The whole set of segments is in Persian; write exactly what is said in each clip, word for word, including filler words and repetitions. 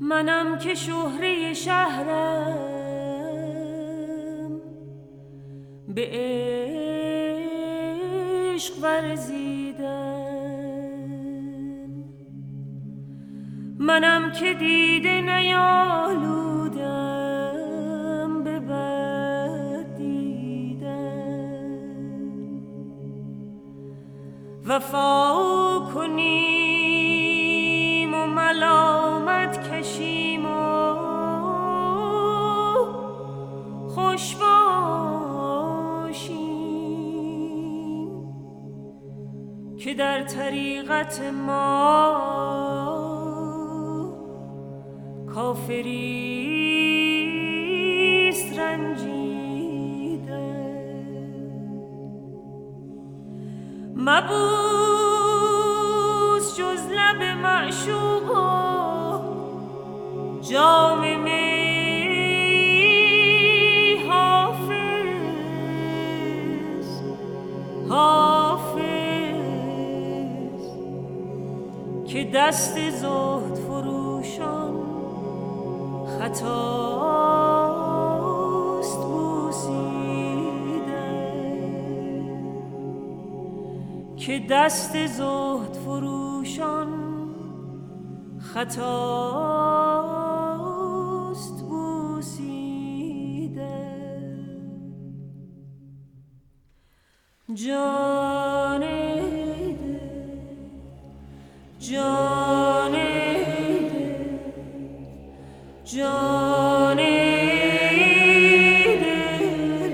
منم که شهره شهرم به عشق ورزیدم، منم که دیده نیالودم به بد دیدم. وفا کنیم و ملامت کشیم و خوش باشیم که در طریقت ما کافریست رنجیده. مبوس جز لب معشوق و جام می حافظ حافظ که دست زهد فروشان خطاست بوسیده، که دست زهد فروشان خطاست بوسیده. جان دل جان جان دل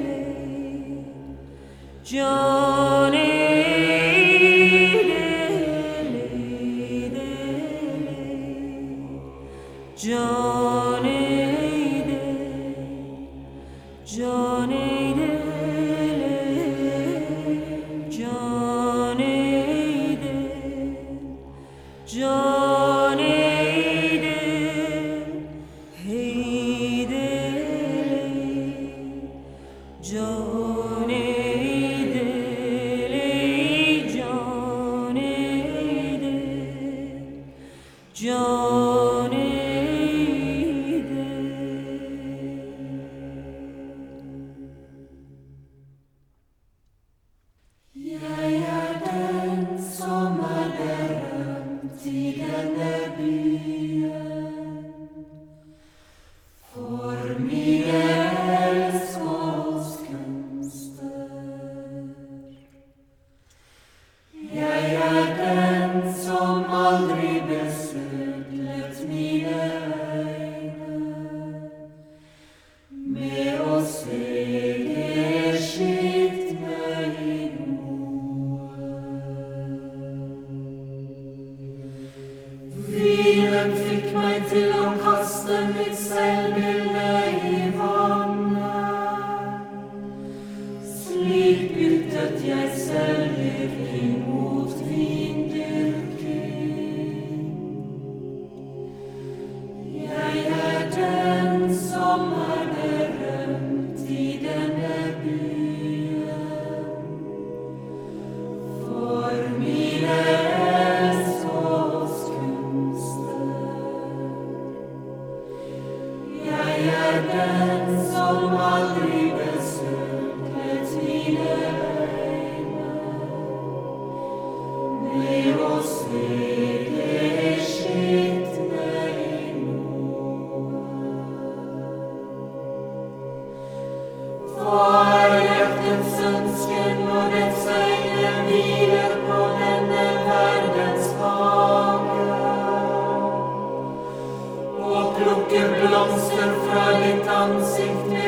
جان دل جان دل جان دل جان دل جان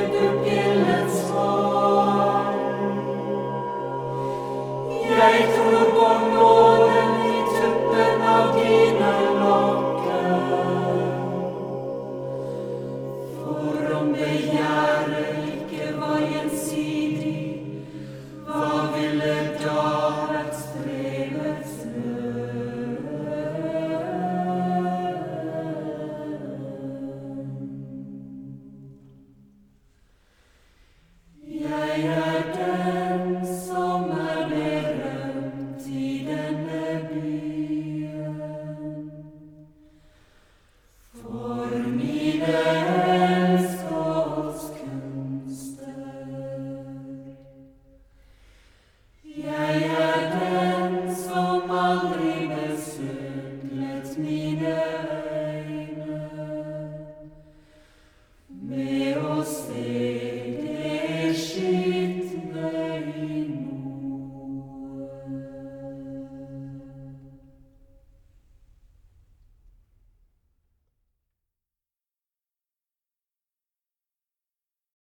Jag tror